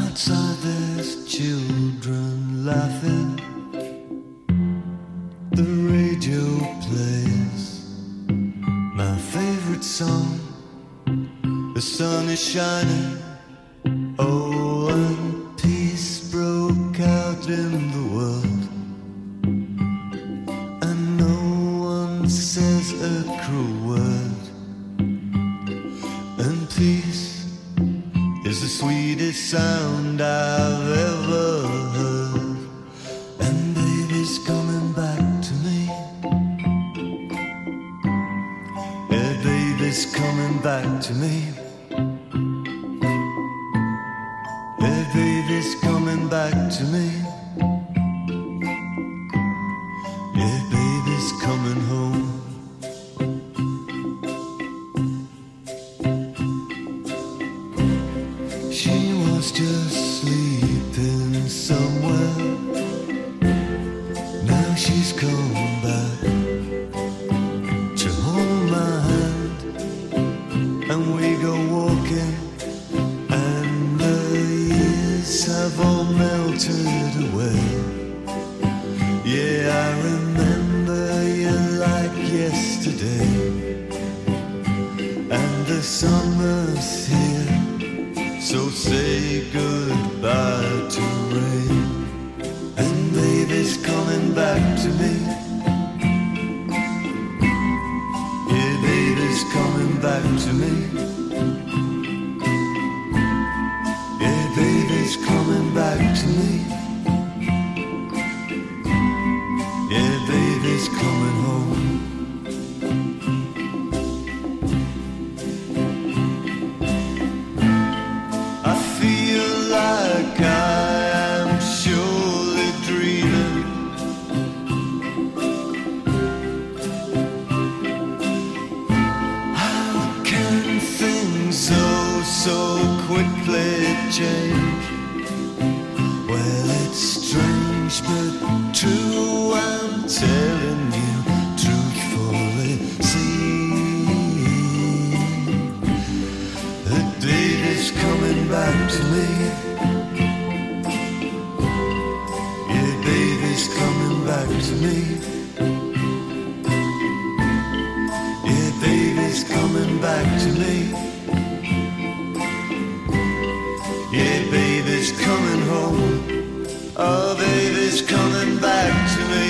Outside there's children laughing. The radio plays my favorite song. The sun is shining. Oh, and peace broke out in the world. And no one says a cruel word. And peace is the sweetest sound I've ever heard. And baby's coming back to me. Yeah, baby's coming back to me. Yeah, baby's coming back to me. Yeah, baby's coming home. She was just sleeping somewhere. Now she's come back to hold my hand, and we go walking, and the years have all melted away. Yeah, I remember you like yesterday, and the summer's here. So say goodbye to rain. And baby's coming back to me. Yeah, baby's coming back to me. Yeah, baby's coming back to me. Yeah, baby's coming home. I am surely dreaming. How can things so quickly change? Well, it's strange but true, I'm telling you truthfully. See, the baby's coming back to me. Coming back to me. Yeah, baby's coming back to me. Yeah, baby's coming home. Oh, baby's coming back to me.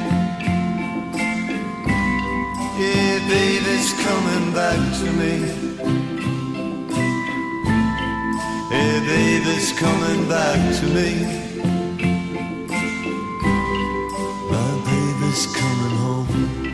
Yeah, baby's coming back to me. Yeah, baby's coming back to me. Is coming home.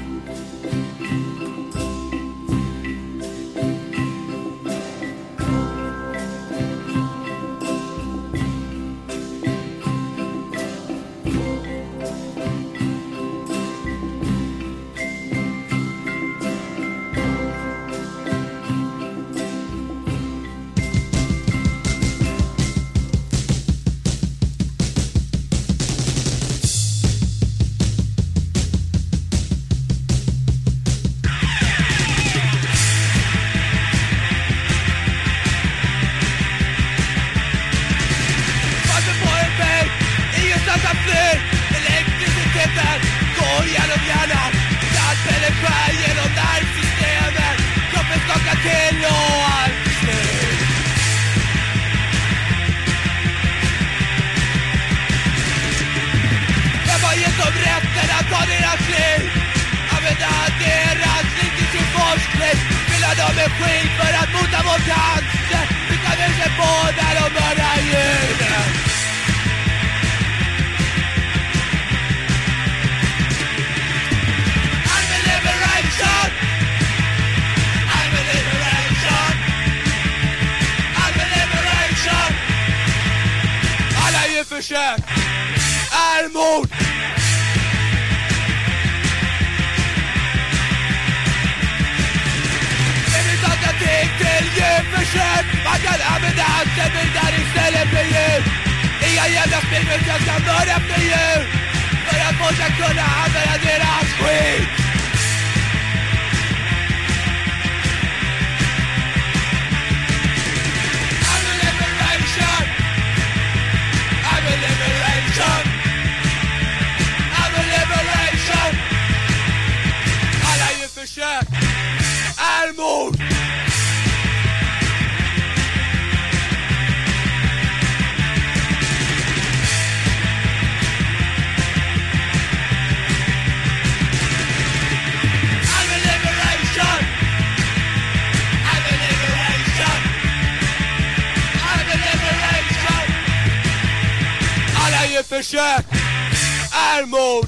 Försök är mord. Men vi tar kritik till djurförsök. Man kan använda anställningar istället för djur. Inga jävla springmutar ska mörda för djur. För att folk ska kunna använda deras skit. I'm a liberation. försök armod.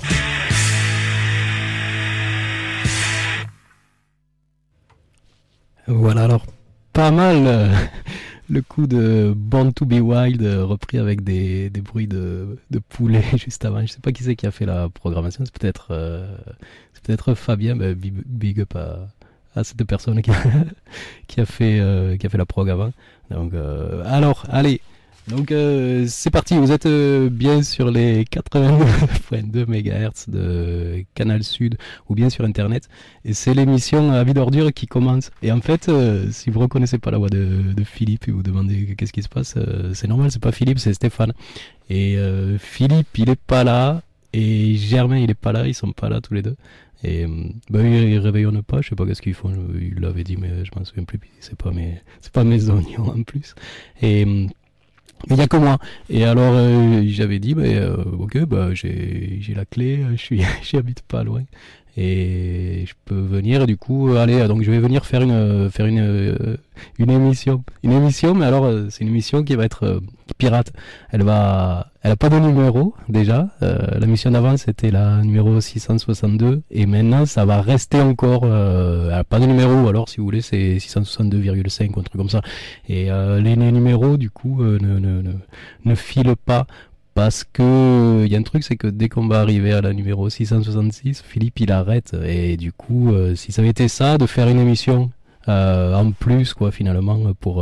Voilà, alors pas mal le coup de Born to be Wild repris avec des bruits de poulet juste avant. Je sais pas qui c'est qui a fait la programmation, c'est peut-être Fabien, big up à cette personne qui a fait la prog avant. Donc alors allez. Donc c'est parti, vous êtes bien sur les 89.2 MHz de Canal Sud ou bien sur internet et c'est l'émission Avis d'ordure qui commence. Et en fait si vous reconnaissez pas la voix de Philippe et vous demandez qu'est-ce qui se passe, c'est normal, c'est pas Philippe, c'est Stéphane. Et Philippe il est pas là et Germain il est pas là, ils sont pas là tous les deux. Et ils réveillonnent pas, je sais pas qu'est-ce qu'ils font, il l'avait dit mais je m'en souviens plus, c'est pas mes oignons en plus. Et mais il y a que moi. Et alors j'avais dit ok j'ai la clé, j'habite pas loin et je peux venir. Et du coup allez, donc je vais venir faire une émission, mais alors c'est une émission qui va être pirate. Elle a pas de numéro déjà. La mission d'avant c'était la numéro 662 et maintenant ça va rester encore elle a pas de numéro, alors si vous voulez c'est 662,5 ou un truc comme ça. Et les numéros du coup ne filent pas. Parce que il y a un truc, c'est que dès qu'on va arriver à la numéro 666, Philippe il arrête. Et du coup, si ça avait été ça, de faire une émission en plus quoi finalement pour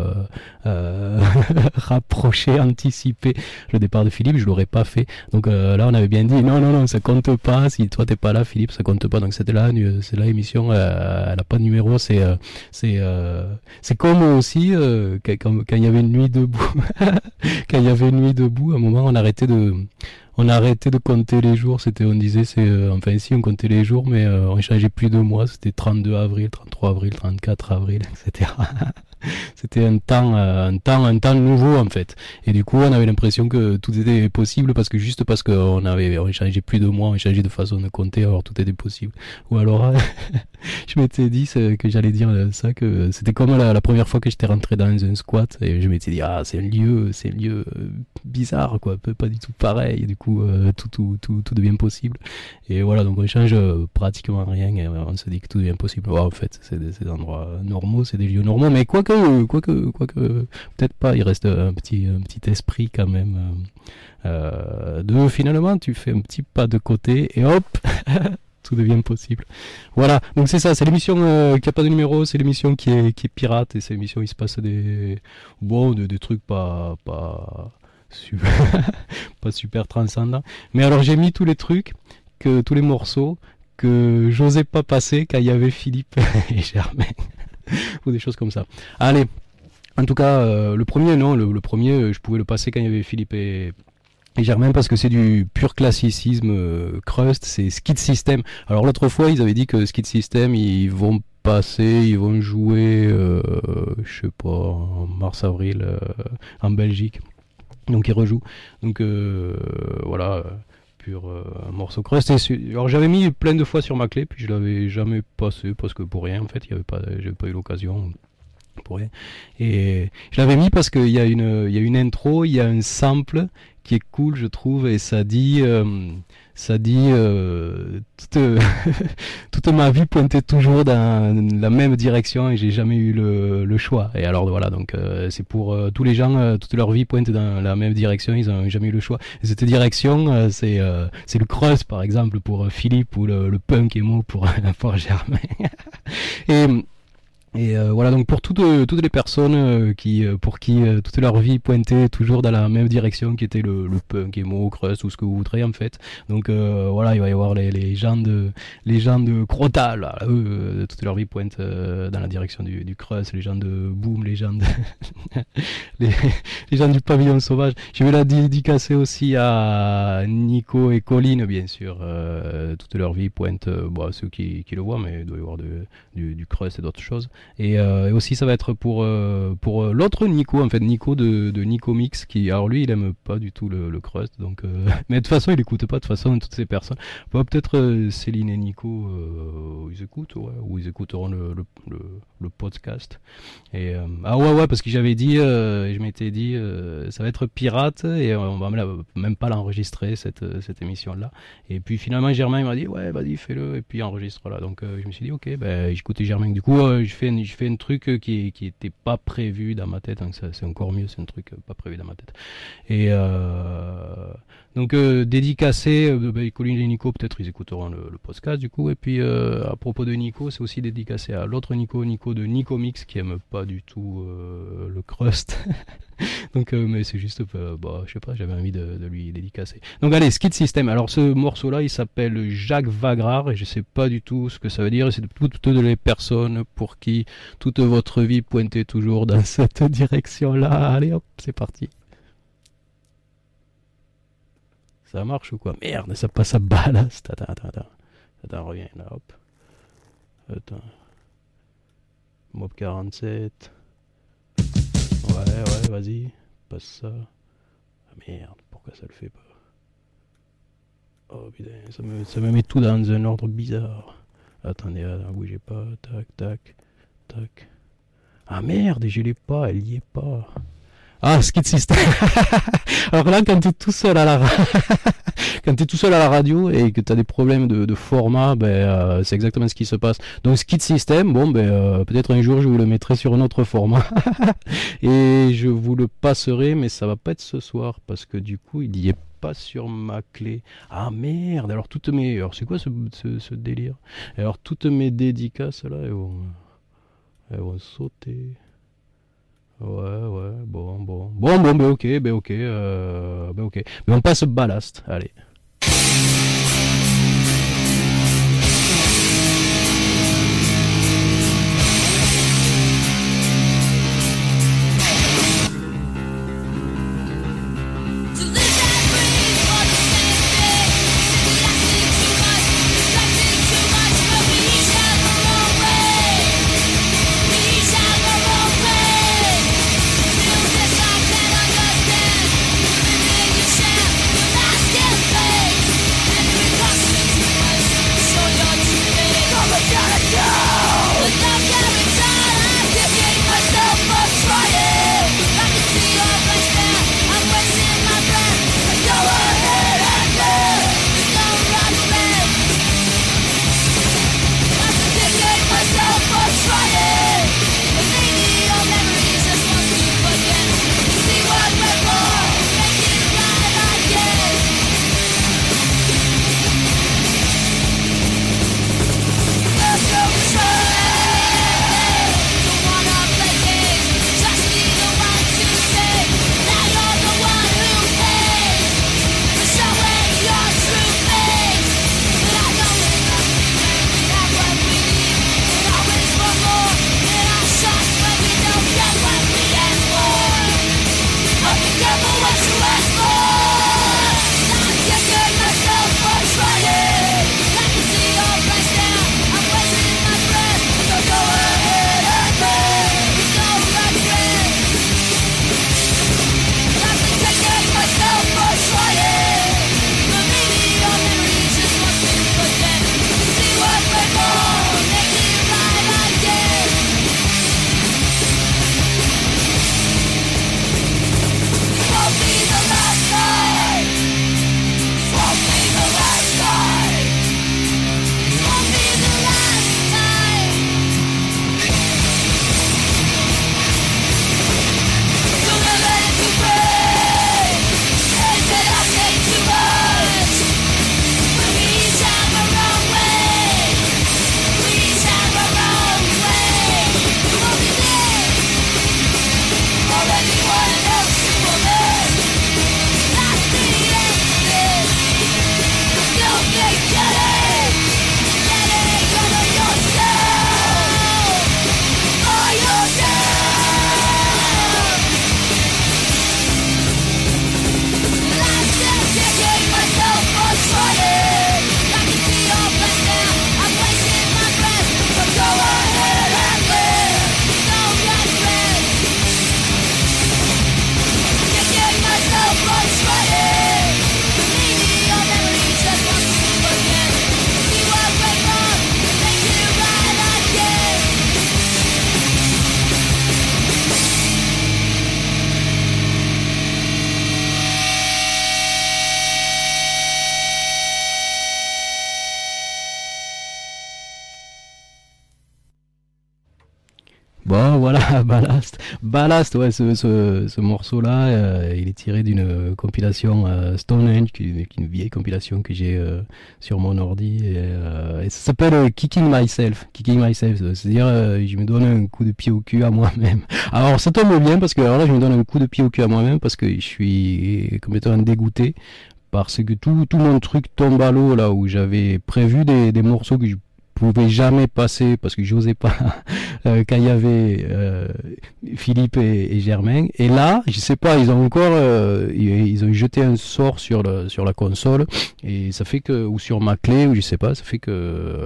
rapprocher, anticiper le départ de Philippe, je l'aurais pas fait. Donc là on avait bien dit non ça compte pas, si toi t'es pas là Philippe ça compte pas. Donc c'est là l'émission, elle a pas de numéro, c'est comme aussi quand il y avait une nuit debout quand il y avait une nuit debout, à un moment on arrêtait de compter les jours, on disait enfin si on comptait les jours mais on changeait plus de mois, c'était 32 avril, 33 avril, 34 avril, etc. C'était un temps nouveau en fait. Et du coup on avait l'impression que tout était possible parce qu'on changeait plus de mois, on changeait de façon de compter, alors tout était possible. Ou alors je m'étais dit que j'allais dire ça, que c'était comme la première fois que j'étais rentré dans un squat et je m'étais dit c'est un lieu bizarre quoi, pas du tout pareil. Et du coup tout devient possible. Et voilà, donc on change pratiquement rien et on se dit que tout devient possible. En fait c'est des endroits normaux, c'est des lieux normaux, mais quoique peut-être pas, il reste un petit esprit quand même de finalement tu fais un petit pas de côté et hop tout devient possible. Voilà, donc c'est ça, c'est l'émission qui a pas de numéro, c'est l'émission qui est pirate, et c'est l'émission où il se passe des trucs pas super transcendants. Mais alors j'ai mis tous les morceaux que j'osais pas passer quand il y avait Philippe et Germain ou des choses comme ça. Allez, en tout cas le premier je pouvais le passer quand il y avait Philippe et Germain parce que c'est du pur classicisme crust, c'est Skid System. Alors l'autre fois ils avaient dit que Skid System ils vont jouer je sais pas en mars-avril en Belgique, donc ils rejouent, donc voilà, pur un morceau crust. Alors j'avais mis plein de fois sur ma clé puis je l'avais jamais passé parce que pour rien en fait, j'avais pas eu l'occasion pour rien. Et je l'avais mis parce qu'il y a une intro, il y a un sample qui est cool je trouve, et ça dit toute ma vie pointait toujours dans la même direction et j'ai jamais eu le choix. Et alors voilà, donc c'est pour tous les gens, toute leur vie pointe dans la même direction, ils ont jamais eu le choix. Et cette direction c'est le crust par exemple pour Philippe, ou le punk emo pour Germain. Et voilà, donc pour toutes les personnes pour qui toute leur vie pointait toujours dans la même direction, qui était le punk, emo, crust, ou ce que vous voudrez en fait. Donc voilà, il va y avoir les gens de Crota, là, eux, toute leur vie pointent dans la direction du crust, les gens de Boom, les gens de les gens du Pavillon Sauvage. Je vais la dédicacer aussi à Nico et Colline, bien sûr. Toute leur vie pointent ceux qui le voient, mais il doit y avoir du crust et d'autres choses. Et aussi ça va être pour l'autre Nico, en fait, Nico de Nico Mix, qui, alors lui il aime pas du tout le crust, donc mais de toute façon il écoute pas de toute façon toutes ces personnes. Bon, peut-être Céline et Nico ils écoutent, ouais, ou ils écouteront le podcast. Et ah ouais, parce que j'avais dit, je m'étais dit ça va être pirate et on va même pas l'enregistrer cette émission là. Et puis finalement Germain il m'a dit ouais vas-y fais-le et puis enregistre-la. Donc je me suis dit ok, ben j'écoutais Germain. Du coup je fais un truc qui était pas prévu dans ma tête, donc ça, c'est encore mieux, c'est un truc pas prévu dans ma tête. Et donc dédicacé, Colin et Nico, peut-être ils écouteront le podcast du coup. Et puis à propos de Nico, c'est aussi dédicacé à l'autre Nico de Nico Mix, qui aime pas du tout le crust. Donc mais c'est juste je sais pas, j'avais envie de lui dédicacer. Donc allez, Skid System. Alors ce morceau là il s'appelle Jacques Vagrard et je sais pas du tout ce que ça veut dire. C'est toutes les personnes pour qui toute votre vie pointait toujours dans cette direction là. Allez hop, c'est parti. Ça marche ou quoi? Merde, ça passe à ballast. Attends, reviens là, hop. Attends. Mob 47. Ouais, vas-y. Passe ça. Ah merde, pourquoi ça le fait pas? Oh putain, ça me met tout dans un ordre bizarre. Attendez, bougez pas. Tac. Ah merde, je l'ai pas, elle y est pas. Ah, Skid System. Alors là, quand t'es tout seul à la radio et que t'as des problèmes de format, c'est exactement ce qui se passe. Donc Skid System, peut-être un jour je vous le mettrai sur un autre format et je vous le passerai, mais ça va pas être ce soir parce que du coup il y est pas sur ma clé. Ah merde. Alors c'est quoi ce délire? Alors toutes mes dédicaces là, elles vont sauter. Ouais, bon, ok. Mais on passe ballast, allez. Still Non, voilà, Ballast, ouais, ce morceau-là, il est tiré d'une compilation Stonehenge, qui est une vieille compilation que j'ai sur mon ordi, et ça s'appelle Kicking Myself, c'est-à-dire je me donne un coup de pied au cul à moi-même. Alors ça tombe bien, parce que alors là je me donne un coup de pied au cul à moi-même, parce que je suis complètement dégoûté, parce que tout mon truc tombe à l'eau, là où j'avais prévu des morceaux que je pouvais jamais passer parce que j'osais pas quand il y avait Philippe et Germain, et là je sais pas, ils ont encore ils ont jeté un sort sur la console, et ça fait que, ou sur ma clé, ou je sais pas, ça fait que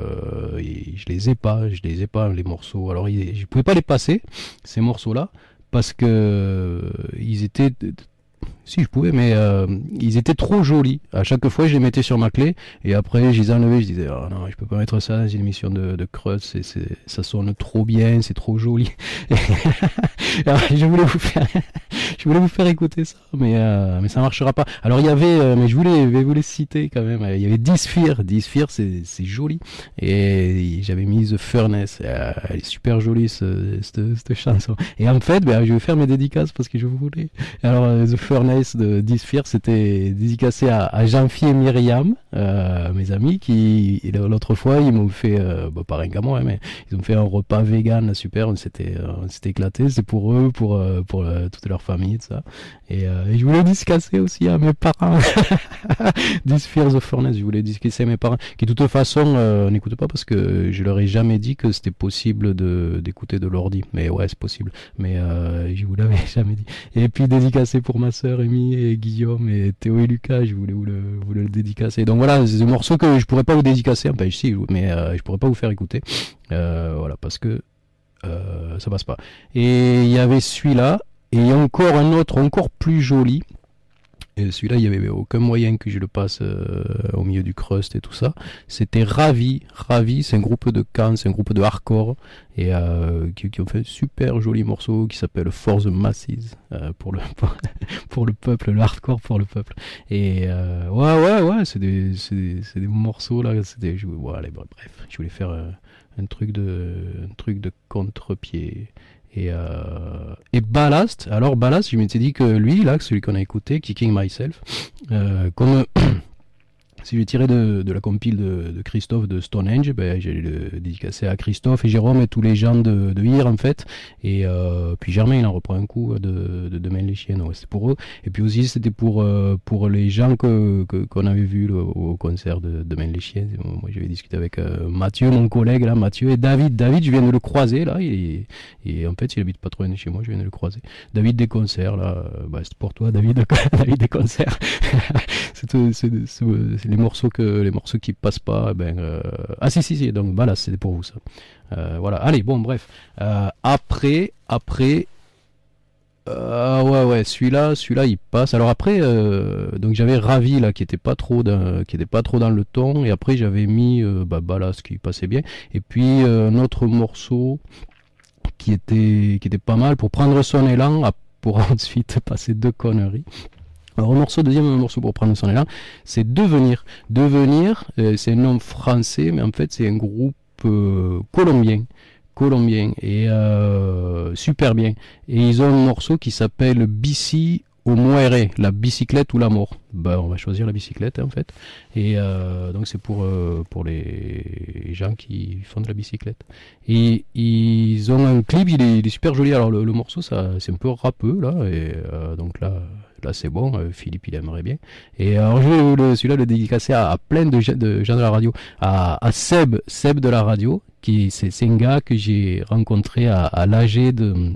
je les ai pas les morceaux. Alors je pouvais pas les passer, ces morceaux là, parce que ils étaient, si je pouvais, mais ils étaient trop jolis. À chaque fois, je les mettais sur ma clé, et après, je les enlevais. Je disais, oh non, je peux pas mettre ça dans une émission de Crust, ça sonne trop bien, c'est trop joli. Alors, je voulais vous faire écouter ça, mais ça marchera pas. Alors, il y avait, mais je vais vous les citer quand même. Il y avait Disphere, c'est joli. Et j'avais mis The Furnace. Elle est super jolie, cette chanson. Et en fait, je vais faire mes dédicaces parce que je voulais. Alors, The Furnace de Disphere, c'était dédicacé à Jean-Phi et Myriam, mes amis, qui l'autre fois ils m'ont fait, pas rien qu'à moi, mais ils ont fait un repas vegan super, on s'était éclaté, c'est pour eux, pour toute leur famille, tout ça, et je voulais dédicacer aussi à mes parents. Disphere, The Furnace, je voulais dédicacer à mes parents, qui de toute façon n'écoutent pas, parce que je leur ai jamais dit que c'était possible d'écouter de l'ordi, mais ouais, c'est possible, mais je vous l'avais jamais dit. Et puis dédicacé pour ma sœur Amy et Guillaume et Théo et Lucas, je voulais vous le dédicacer. Donc voilà, c'est des morceaux que je pourrais pas vous dédicacer, enfin si, mais je pourrais pas vous faire écouter, voilà, parce que ça passe pas. Et il y avait celui-là, et il y a encore un autre encore plus joli. Et celui-là, il n'y avait aucun moyen que je le passe au milieu du crust et tout ça. C'était Ravi, c'est un groupe de Caen, c'est un groupe de hardcore, et qui ont fait un super joli morceau qui s'appelle For the Masses, pour le peuple, le hardcore pour le peuple. Et ouais, c'est des morceaux là, allez, bref, je voulais faire un truc de contre-pied. Et Ballast, je m'étais dit que lui, là, celui qu'on a écouté, Kicking Myself, comme si j'ai tiré de la compile de Christophe de Stonehenge, j'ai le dédicacé à Christophe et Jérôme et tous les gens de Hir, en fait, et puis Germain, il en reprend un coup de Demain les chiens, ouais, c'était pour eux, et puis aussi c'était pour les gens qu'on avait vus au concert de Demain les chiens. Moi j'avais discuté avec Mathieu, mon collègue là, Mathieu, et David, je viens de le croiser là, et en fait il habite pas trop loin de chez moi, je viens de le croiser. David des concerts là, c'est pour toi David des concerts. c'est les morceaux qui passent pas, ah si, donc voilà, c'était pour vous ça. Voilà, allez, bon, bref, après ouais, celui-là il passe. Alors après, donc j'avais Ravi là qui était pas trop dans le ton, et après j'avais mis Ballast qui passait bien, et puis un autre morceau qui était pas mal pour prendre son élan, pour ensuite passer deux conneries. Alors deuxième morceau pour prendre son élan, c'est Devenir. Devenir, c'est un nom français, mais en fait c'est un groupe colombien, et super bien. Et ils ont un morceau qui s'appelle Bici au Muere, la bicyclette ou la mort. On va choisir la bicyclette en fait. Et donc c'est pour les gens qui font de la bicyclette. Et ils ont un clip, il est super joli. Alors le morceau, c'est un peu rappeux là, et donc là c'est bon, Philippe il aimerait bien. Et alors je vais celui-là le dédicacer à plein de gens de la radio, à Seb de la radio, qui c'est un gars que j'ai rencontré à l'AG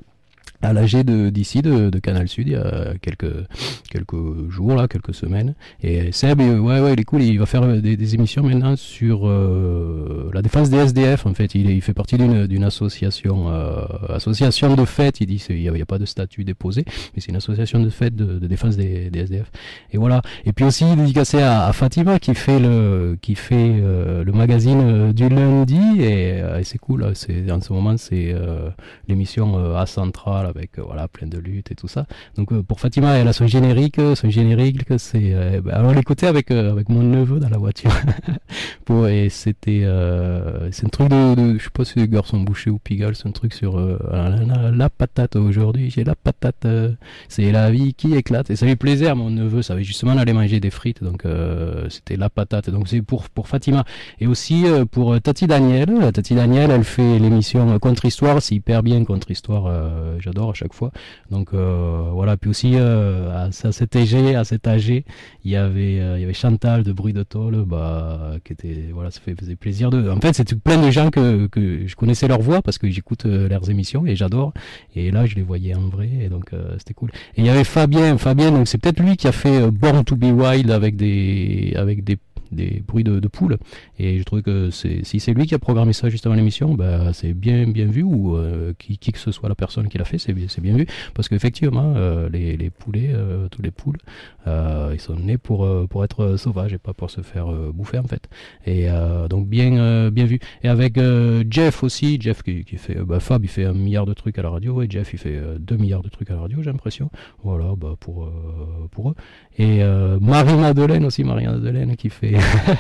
d'ici de Canal Sud il y a quelques jours là, quelques semaines. Et Seb, ouais, il est cool, il va faire des émissions maintenant sur la défense des SDF. En fait, il fait partie d'une association de fait. Il dit il y a pas de statut déposé, mais c'est une association de fait de défense des SDF. Et voilà. Et puis aussi dédicacé à Fatima qui fait le magazine du lundi, et c'est cool là. En ce moment c'est l'émission A Central avec voilà plein de luttes et tout ça. Donc pour Fatima, elle a son générique c'est alors elle écoutait avec mon neveu dans la voiture. Et c'était c'est un truc de je sais pas si c'est Garçon Boucher ou Pigalle, c'est un truc sur la patate aujourd'hui, j'ai la patate, c'est la vie qui éclate, et ça lui plaisait à mon neveu, ça avait justement aller manger des frites, donc c'était la patate, donc c'est pour Fatima. Et aussi pour Tati Daniel, elle fait l'émission Contre-Histoire, c'est hyper bien Contre-Histoire, j'adore à chaque fois. Donc voilà, puis aussi à cet âge, il y avait Chantal de Bruit de Tôle, qui était voilà, ça faisait plaisir de. En fait, c'est plein de gens que je connaissais leur voix parce que j'écoute leurs émissions et j'adore. Et là, je les voyais en vrai, et donc c'était cool. Et il y avait Fabien, donc c'est peut-être lui qui a fait Born to be Wild avec des bruits de poules, et je trouve que si c'est lui qui a programmé ça juste avant l'émission, c'est bien vu, ou qui que ce soit la personne qui l'a fait, c'est bien vu, parce qu'effectivement les poulets, tous les poules, ils sont nés pour être sauvages et pas pour se faire bouffer en fait, et donc bien vu. Et avec Jeff aussi, Jeff qui fait Fab, il fait 1 milliard de trucs à la radio, et Jeff il fait 2 milliards de trucs à la radio, j'ai l'impression, voilà, pour eux. Et Marie-Madeleine aussi, qui fait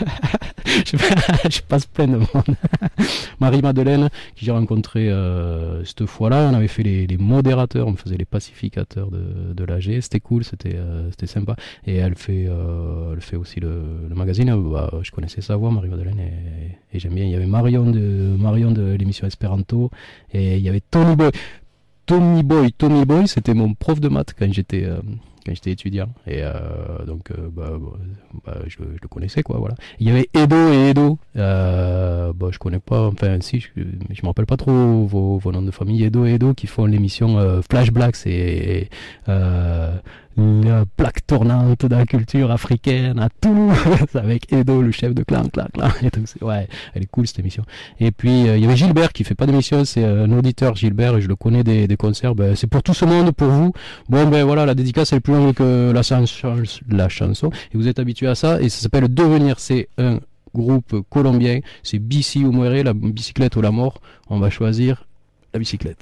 je passe plein de monde. Marie-Madeleine, qui j'ai rencontré cette fois-là, on avait fait les modérateurs, on faisait les pacificateurs de l'AG, c'était cool, c'était sympa. Et elle fait aussi le magazine, je connaissais sa voix, Marie-Madeleine, et j'aime bien. Il y avait Marion de l'émission Esperanto, et il y avait Tommy Boy, c'était mon prof de maths quand j'étais étudiant, et donc je le connaissais, quoi, voilà. Il y avait Edo, je connais pas, enfin si, je me rappelle pas trop vos noms de famille. Edo qui font l'émission Flash Black, c'est la plaque tournante de la culture africaine à Toulouse, avec Edo, le chef de clan, et donc elle est cool cette émission. Et puis il y avait Gilbert qui fait pas d'émission, c'est un auditeur, Gilbert, et je le connais des concerts, c'est pour tout ce monde, pour vous. Bon, voilà, la dédicace elle est plus longue que la chanson, et vous êtes habitués à ça, et ça s'appelle Devenir, c'est un groupe colombien, c'est Bici ou Muere, la bicyclette ou la mort. On va choisir la bicyclette.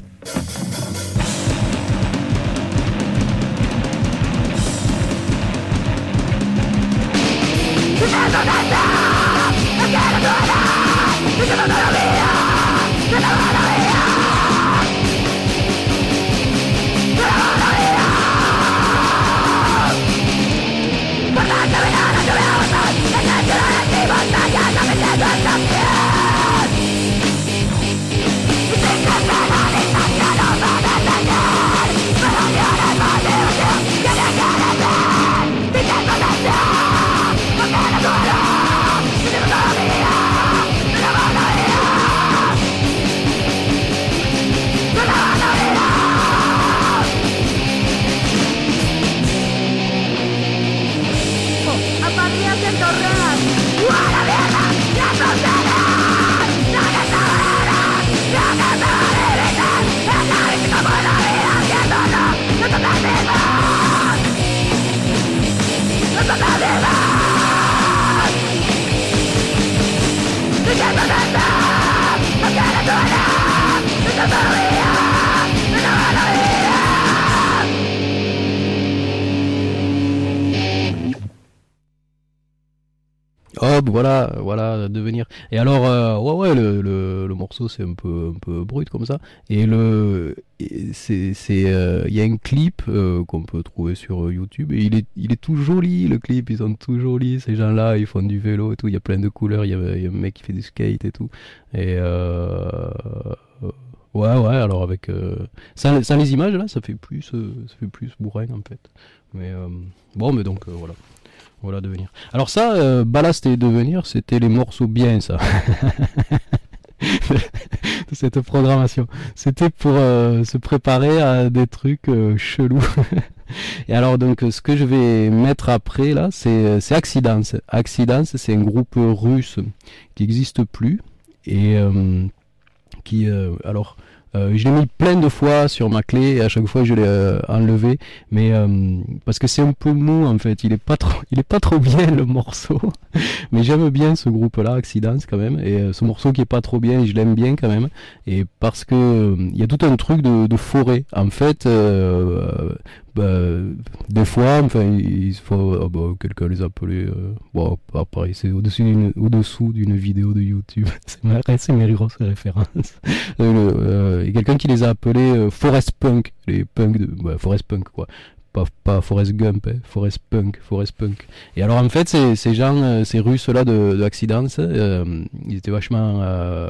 Voilà, Devenir. Et alors, le morceau c'est un peu brut comme ça. Et il y a un clip qu'on peut trouver sur YouTube. Et il est tout joli, le clip. Ils sont tout jolis, ces gens-là. Ils font du vélo et tout. Il y a plein de couleurs. Il y a un mec qui fait du skate et tout. Et alors avec sans les images là, ça fait plus bourrin en fait. Mais mais donc voilà, Devenir. Alors ça, Ballast et Devenir, c'était les morceaux bien, ça. De cette programmation. C'était pour se préparer à des trucs chelous. Et alors donc ce que je vais mettre après là, c'est Accidence. Accidence, c'est un groupe russe qui n'existe plus, et qui alors Je l'ai mis plein de fois sur ma clé et à chaque fois je l'ai enlevé, mais parce que c'est un peu mou en fait, il est pas trop bien le morceau, mais j'aime bien ce groupe-là, Accidents quand même, et ce morceau qui est pas trop bien, je l'aime bien quand même, et parce que il y a tout un truc de forêt en fait. Des fois, enfin, il faut quelqu'un les appeler. Bon, pareil, c'est au-dessous d'une vidéo de YouTube. c'est mes grosses références. Il y a quelqu'un qui les a appelés Forest Punk, les punks Forest Punk quoi. Pas Forest Gump, hein, Forest Punk. Et alors en fait, ces gens, ces Russes là de Accidents, ils étaient vachement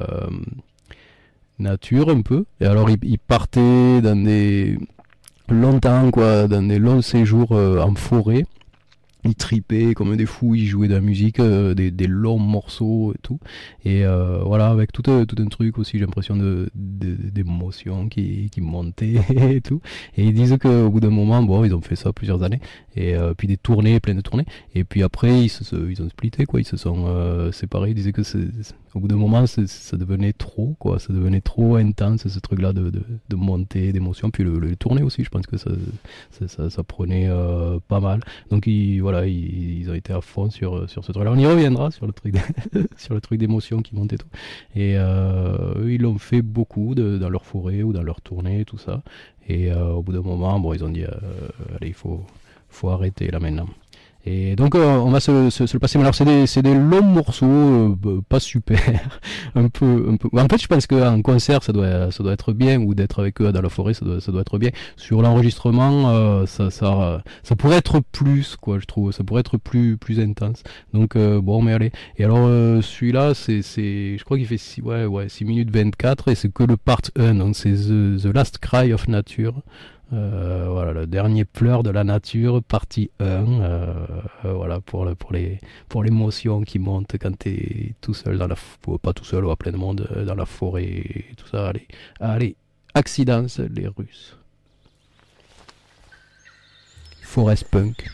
nature un peu. Et alors ils partaient dans des longtemps quoi, dans des longs séjours en forêt. Ils tripaient comme des fous, ils jouaient de la musique, des longs morceaux et tout. Et voilà, avec tout un truc aussi, j'ai l'impression d'émotions qui montaient et tout. Et ils disent qu'au bout d'un moment, bon, ils ont fait ça plusieurs années. Et puis des tournées, plein de tournées. Et puis après, ils ont splitté, quoi. Ils se sont séparés. Ils disaient que au bout d'un moment, ça devenait trop, quoi. Ça devenait trop intense, ce truc-là de montée, d'émotions. Puis le tourner aussi, je pense que ça prenait pas mal. Donc voilà, ils ont été à fond sur ce truc-là. On y reviendra sur le truc d'émotion qui monte et tout. Et eux, ils l'ont fait beaucoup dans leur forêt ou dans leur tournée, tout ça. Et au bout d'un moment, bon, ils ont dit, allez, il faut arrêter là maintenant. Et donc on va se le passer. Mais alors c'est des longs morceaux, pas super, un peu. En fait, je pense qu'en concert ça doit être bien, ou d'être avec eux dans la forêt ça doit être bien. Sur l'enregistrement, ça pourrait être plus, quoi, je trouve. Ça pourrait être plus intense. Donc bon, mais allez. Et alors celui-là, je crois qu'il fait 6 minutes 24 et c'est que le part 1. Donc c'est The Last Cry of Nature. Voilà, le dernier pleur de la nature, partie 1. Voilà, pour l'émotion qui monte quand t'es tout seul pas tout seul, ou à plein de monde dans la forêt et tout ça. Allez, Accidents, les Russes. Forest Punk.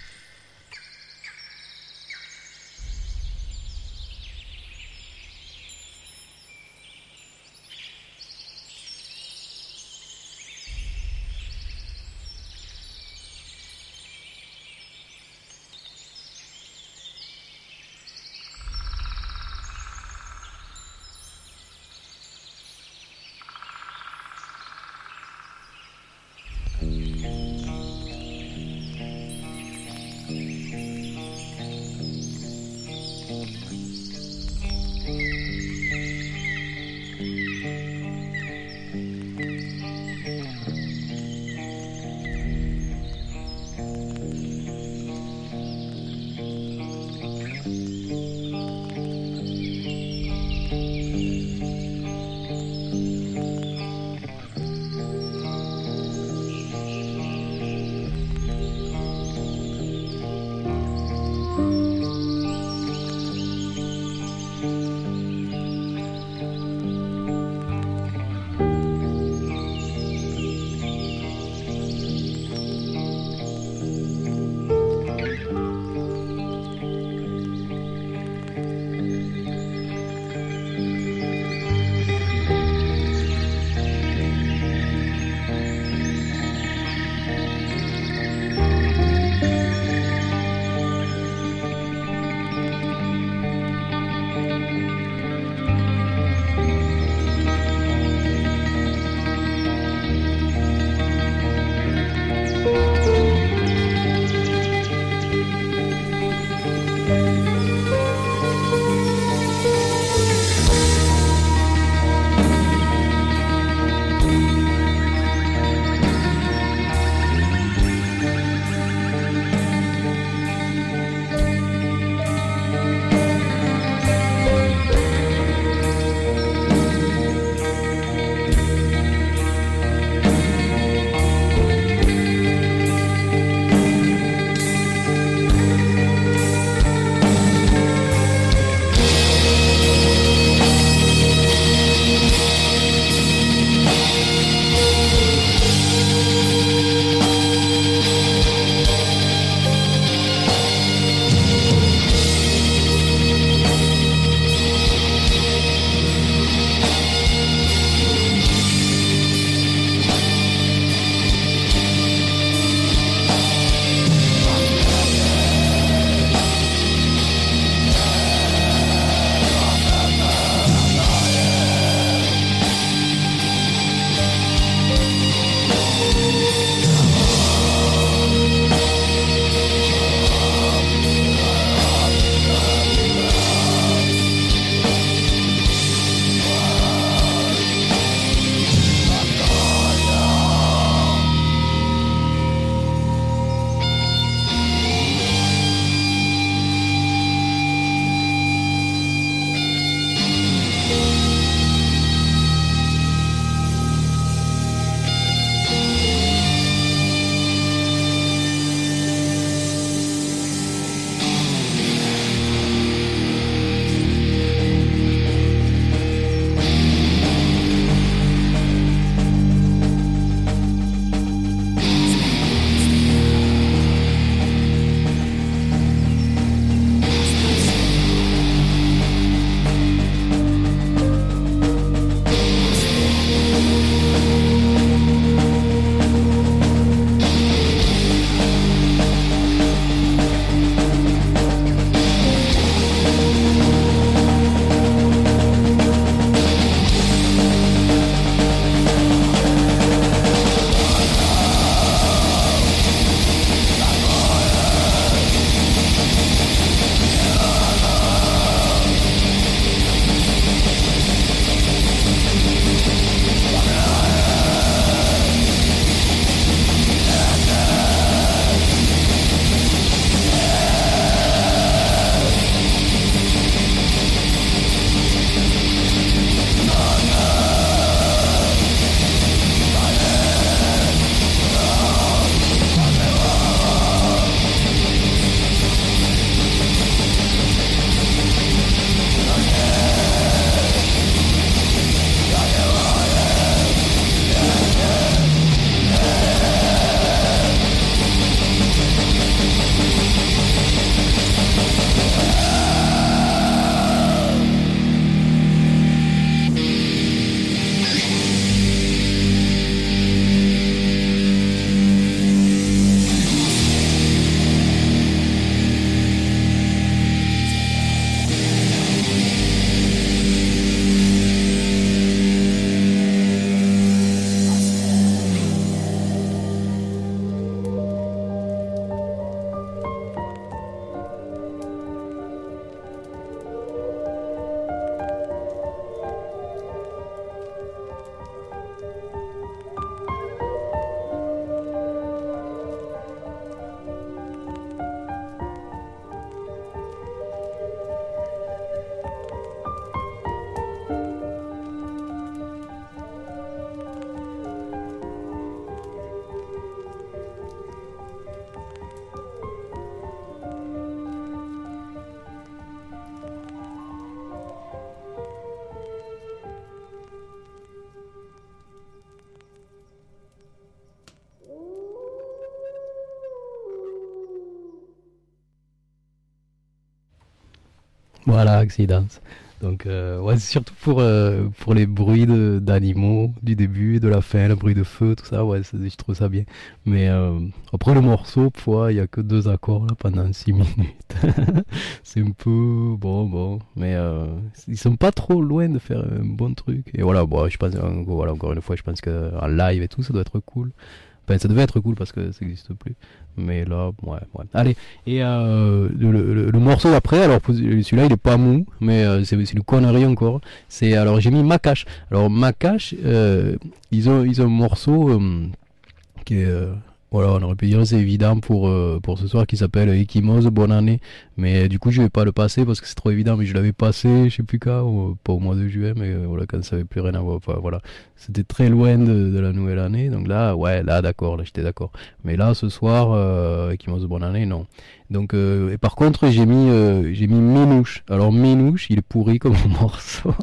Voilà, Accidents. Donc, ouais, c'est surtout pour les bruits d'animaux, du début, de la fin, le bruit de feu, tout ça, ouais, je trouve ça bien. Mais après, le morceau, il y a que deux accords là, pendant 6 minutes. C'est un peu. Bon. Mais ils sont pas trop loin de faire un bon truc. Et voilà, bon, je pense, voilà, encore une fois, je pense qu'en live et tout, ça doit être cool. Enfin, ça devait être cool parce que ça n'existe plus. Mais là, ouais. Allez, et le morceau d'après, alors celui-là, il est pas mou, mais c'est une connerie encore. Alors j'ai mis Makash. Alors Makash, ils ont un morceau qui est, voilà, on aurait pu dire c'est évident pour ce soir, qui s'appelle Ekimose Bonne Année. Mais du coup, je vais pas le passer parce que c'est trop évident. Mais je l'avais passé, je sais plus quand, pas au mois de juillet, mais voilà, quand ça avait plus rien à voir. Enfin, voilà, c'était très loin de la nouvelle année. Donc là, ouais, là, d'accord, là, j'étais d'accord. Mais là, ce soir, Ekimose Bonne Année, non. Donc, et par contre, j'ai mis Minouche. Alors, Minouche, il est pourri comme morceau.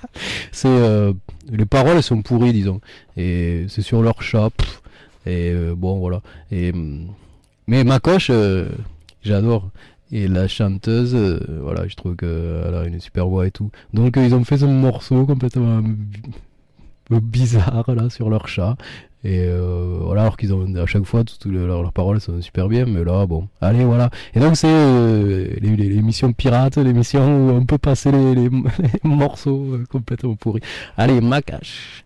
Les paroles elles sont pourries, disons. Et c'est sur leur chat. Et bon, voilà. Mais Makoche, j'adore. Et la chanteuse, voilà, je trouve qu'elle a une super voix et tout. Donc ils ont fait ce morceau complètement bizarre là sur leur chat. Et voilà, alors qu'ils ont à chaque fois toutes leurs paroles sont super bien, mais là bon, allez voilà. Et donc c'est l'émission pirate, l'émission où on peut passer les morceaux complètement pourris. Allez, Makache.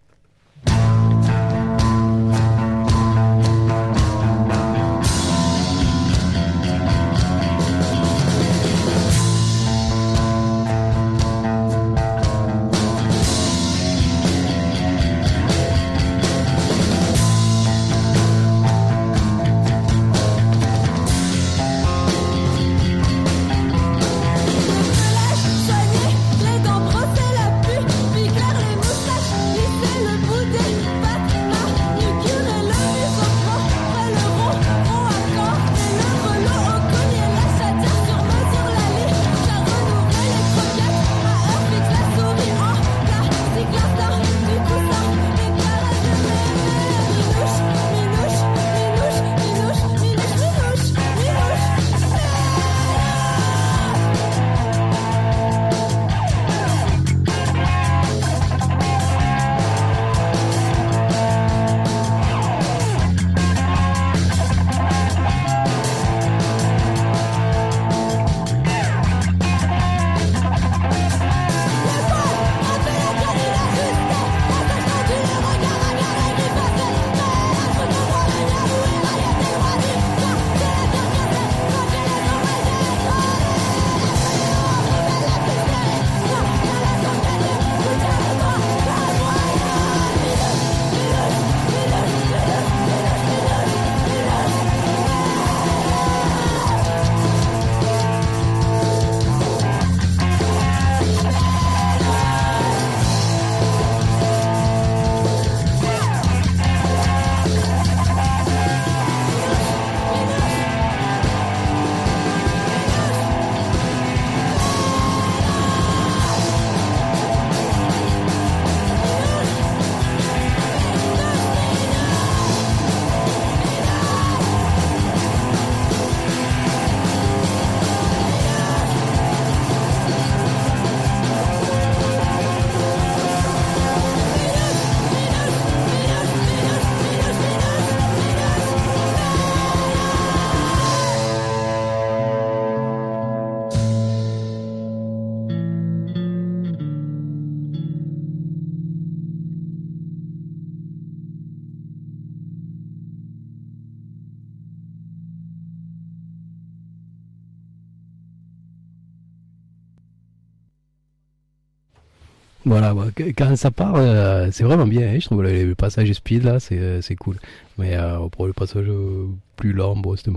Voilà, ouais, quand ça part, c'est vraiment bien, hein, je trouve le passage speed là, c'est cool. Mais pour le passage plus lent, bon, c'était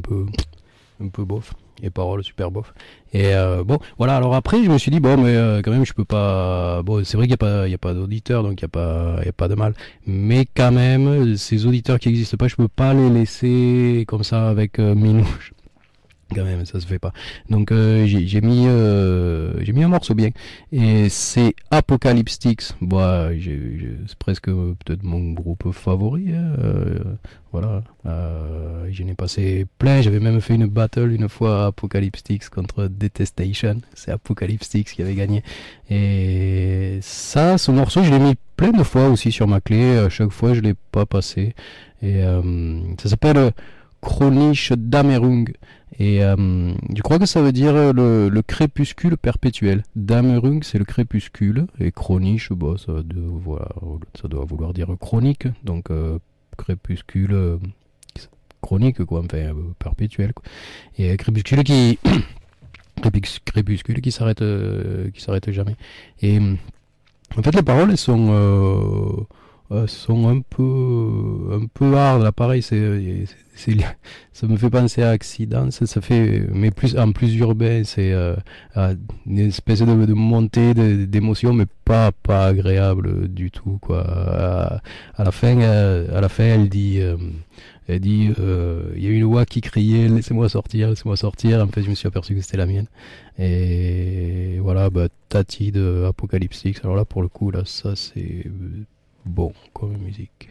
un peu bof. Et paroles super bof. Et bon, voilà, alors après, je me suis dit, bon, mais quand même, je peux pas. Bon, c'est vrai qu'il y a pas d'auditeurs, donc il y a pas de mal. Mais quand même, ces auditeurs qui n'existent pas, je peux pas les laisser comme ça avec Minouche. Quand même, ça se fait pas. Donc j'ai mis un morceau bien. Et c'est Apocalyptics. Bah, c'est presque peut-être mon groupe favori. Voilà. J'en ai passé plein. J'avais même fait une battle une fois Apocalyptics contre Detestation. C'est Apocalyptics qui avait gagné. Et ça, ce morceau, je l'ai mis plein de fois aussi sur ma clé. À chaque fois, je l'ai pas passé. Et ça s'appelle Chronische Dämmerung. Et je crois que ça veut dire le crépuscule perpétuel. Dämmerung, c'est le crépuscule. Et Chronische, bah, ça doit vouloir dire chronique. Donc crépuscule chronique, quoi, enfin perpétuel, quoi. Et crépuscule crépuscule qui s'arrête jamais. Et en fait, les paroles, elles sont un peu hard. Là, pareil, ça me fait penser à Accident. Ça fait, mais en plus urbain, c'est une espèce de montée d'émotion, mais pas agréable du tout, quoi. À la fin, elle dit, il y a une voix qui criait, laissez-moi sortir. En fait, je me suis aperçu que c'était la mienne. Et voilà, bah, Tati de Apocalyptics. Alors là, pour le coup, là, ça c'est bon comme musique.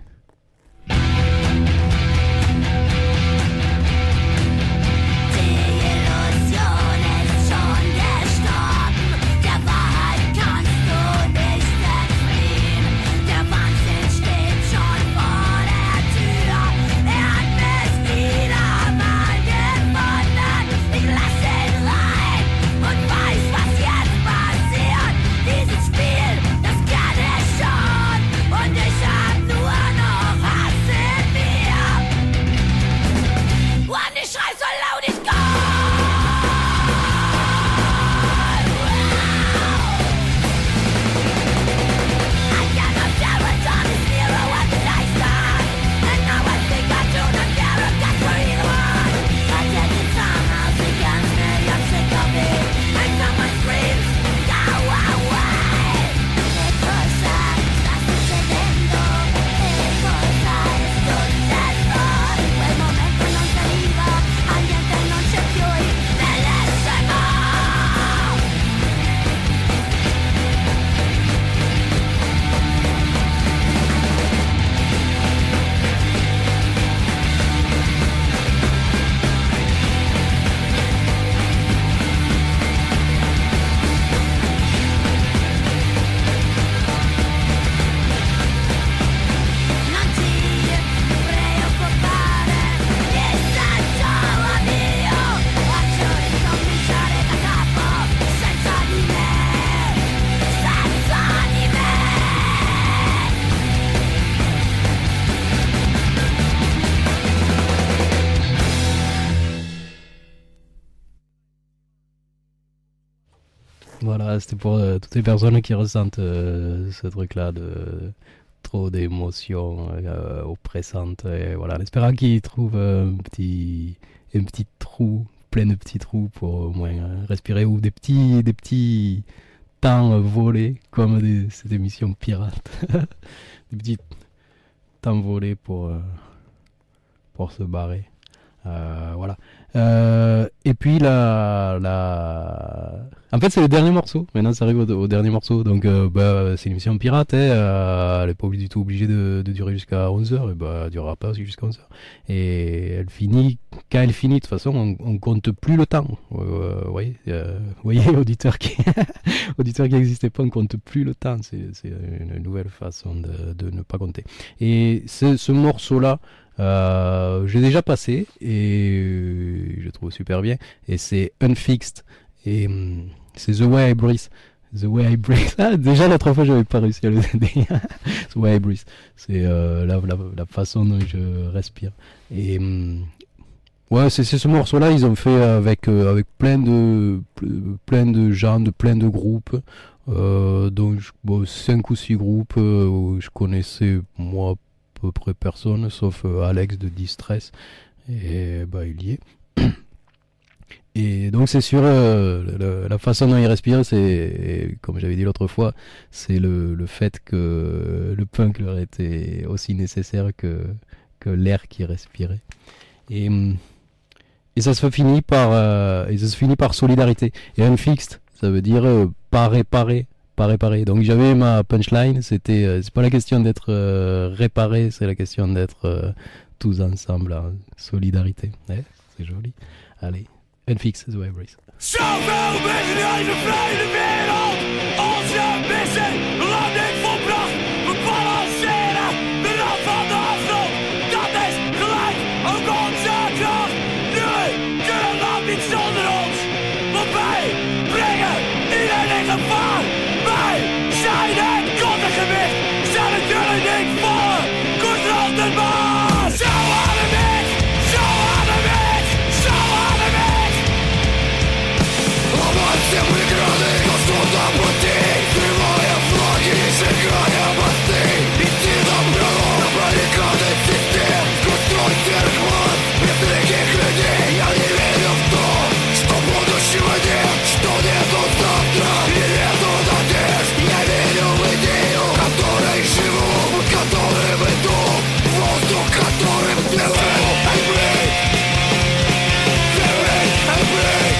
Voilà, c'était pour toutes les personnes qui ressentent ce truc-là de trop d'émotions oppressantes. Et voilà, en espérant qu'ils trouvent un petit trou, plein de petits trous pour au moins respirer, ou des petits temps volés, comme cette émission pirate. Des petits temps volés pour se barrer. Voilà. Et puis en fait, c'est le dernier morceau. Maintenant, ça arrive au dernier morceau. Donc, c'est une émission pirate. Elle n'est pas du tout obligée de durer jusqu'à 11h. Et elle durera pas aussi jusqu'à 11h. Et elle finit. Quand elle finit, de toute façon, on compte plus le temps. Vous voyez, auditeur qui n'existait pas, on compte plus le temps. C'est une nouvelle façon de ne pas compter. Et ce morceau-là, j'ai déjà passé et je le trouve super bien, et c'est Unfixed, et c'est The Way I Breathe. The Way I Breathe. Ah, déjà l'autre fois j'avais pas réussi à le dire. The Way I Breathe, c'est la façon dont je respire. Et ouais, c'est ce morceau-là, ils ont fait avec plein de gens, de plein de groupes, donc 5 ou 6 groupes où je connaissais moi à peu près personne, sauf Alex de Distress, et il y est. Et donc c'est sur la façon dont il respire, c'est, comme j'avais dit l'autre fois, c'est le fait que le punk leur était aussi nécessaire que l'air qu'ils respiraient. Et Et ça se finit par solidarité. Et unfixed, ça veut dire pas réparé. Donc j'avais ma punchline, c'est pas la question d'être réparé, c'est la question d'être tous ensemble en solidarité. Ouais, c'est joli. Allez, unfixed, The Wibrace. Zoveel missie de vrede wereld, onze missie, landing volbracht. We balanceren de rand van de afgrond, dat is gelijk ook onze kracht. Nu kunnen land niet zonder ons, want wij brengen iedereen in gevaar. Wij zijn het kontengewicht, zijn het jullie niet vallen, controleerbaar. Zo adem ik, zo adem ik, zo adem ik. Все преграды государства пути, срывая флаги и сжигая мосты. Идти добро на баррикады систем, сквозь серых глаз безликих людей. Я не верю в то, что будущего нет, что нету завтра и нету надежд. Я верю в идею, которой живу, которым иду, воздух, которым дышу. I breathe, I breathe.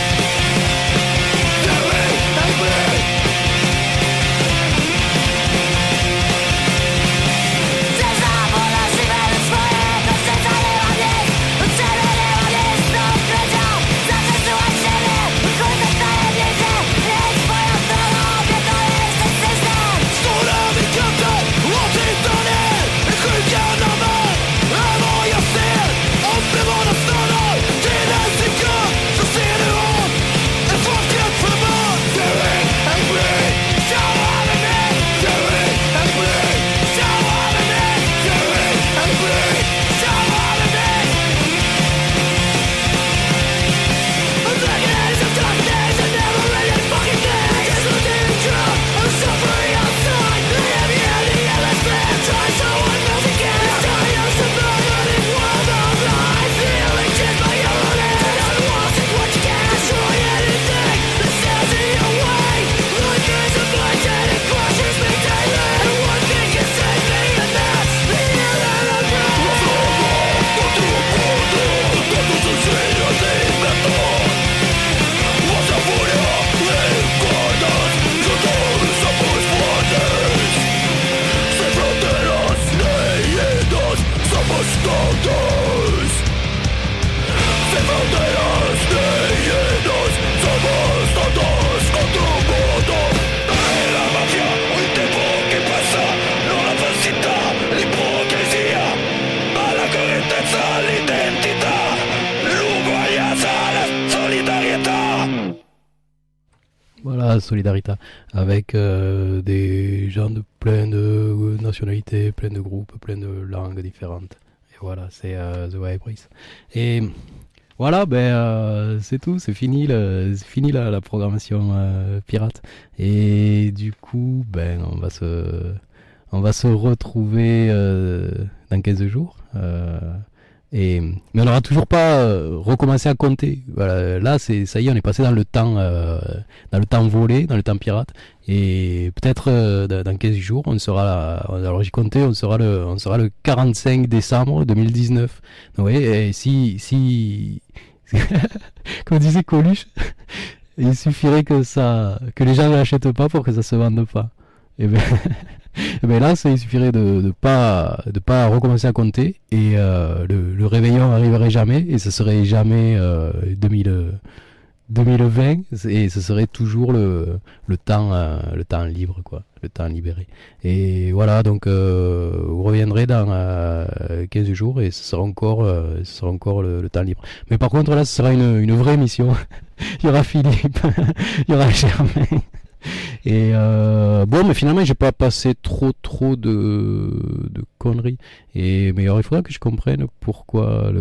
Voilà, Solidarita, avec des gens de plein de nationalités, plein de groupes, plein de langues différentes. Et voilà, c'est The Wibrace. Et voilà, c'est tout, c'est fini la programmation pirate. Et du coup, on va se retrouver dans 15 jours. Mais on n'aura toujours pas recommencé à compter. Voilà, là, ça y est, on est passé dans le temps volé, dans le temps pirate. Et peut-être dans 15 jours, on sera là. Alors j'ai compté, on sera le 45 décembre 2019. Donc, oui, et si comme disait Coluche, il suffirait que les gens ne l'achètent pas pour que ça se vende pas. Et ben là, il suffirait de pas recommencer à compter et le réveillon arriverait jamais et ce serait jamais 2020 et ce serait toujours le temps libre, quoi, le temps libéré. Et voilà, donc vous reviendrez dans 15 jours et ce sera encore le temps libre. Mais par contre là, ce sera une vraie émission. Il y aura Philippe, il y aura Germain. Et mais finalement j'ai pas passé trop de conneries. Mais alors il faudra que je comprenne pourquoi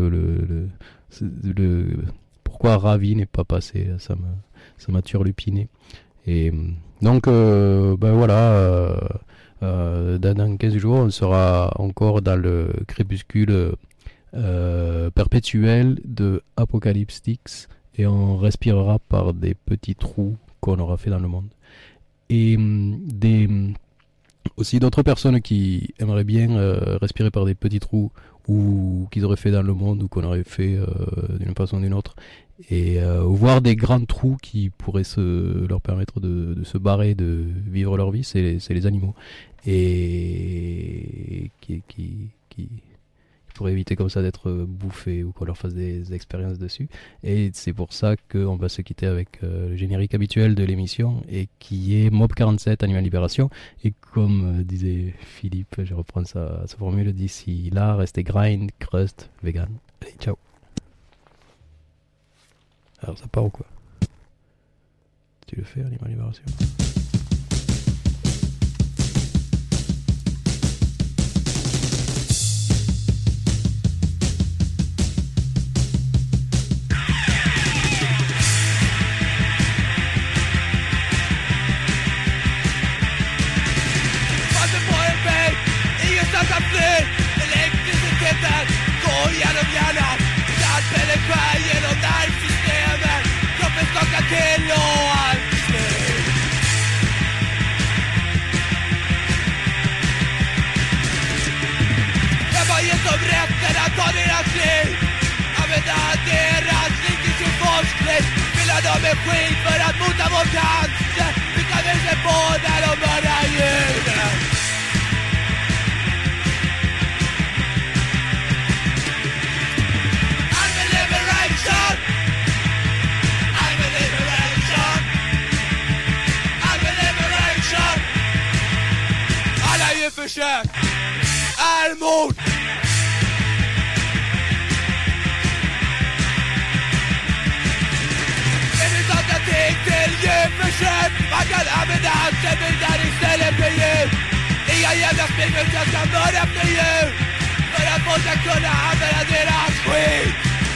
pourquoi Ravi n'est pas passé. Ça m'a turlupiné. Et donc voilà, dans 15 jours on sera encore dans le crépuscule perpétuel de Apocalypse Styx et on respirera par des petits trous qu'on aura fait dans le monde. Et aussi d'autres personnes qui aimeraient bien respirer par des petits trous ou qu'ils auraient fait dans le monde ou qu'on aurait fait d'une façon ou d'une autre. Et voir des grands trous qui pourraient leur permettre de se barrer, de vivre leur vie, c'est les animaux. Et qui pourraient éviter comme ça d'être bouffés ou qu'on leur fasse des expériences dessus. Et c'est pour ça qu'on va se quitter avec le générique habituel de l'émission et qui est Mob 47, Animal Libération. Et comme disait Philippe, je reprends sa formule, d'ici là, restez grind, crust, vegan. Allez, ciao. Alors ça part ou quoi? Tu le fais, Animal Libération? Elektriciteten går genom hjärnan. Hjärtpellen skär genom nervsystemet. Kroppen skakar till och allt slut. Jag bara ger dem rätten att ta deras liv. Använda deras liv till sin forskning. Fylla dem med skit för att mota vår cancer. Vi kan visa på när de mördar djuren. Försök är mord. Är det sånt jag tänkte djurförsök? Man kan använda anställningar istället för djur. Inga jävla springmus, jag ska mörda för djur. För att folk ska kunna använda deras skit.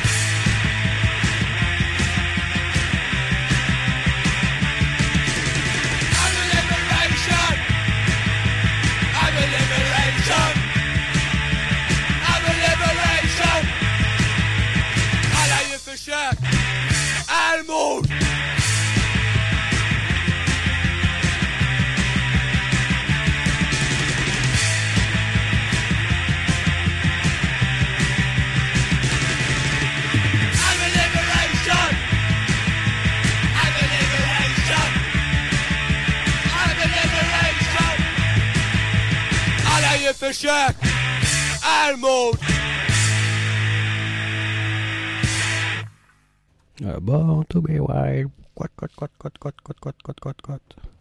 Försök är mord. I'm a liberation. I'm a liberation. I'm a liberation. Alla djurförsök är mord. Born to be wild. Quat, quat, quat, quat, quat, quat, quat, quat, quat.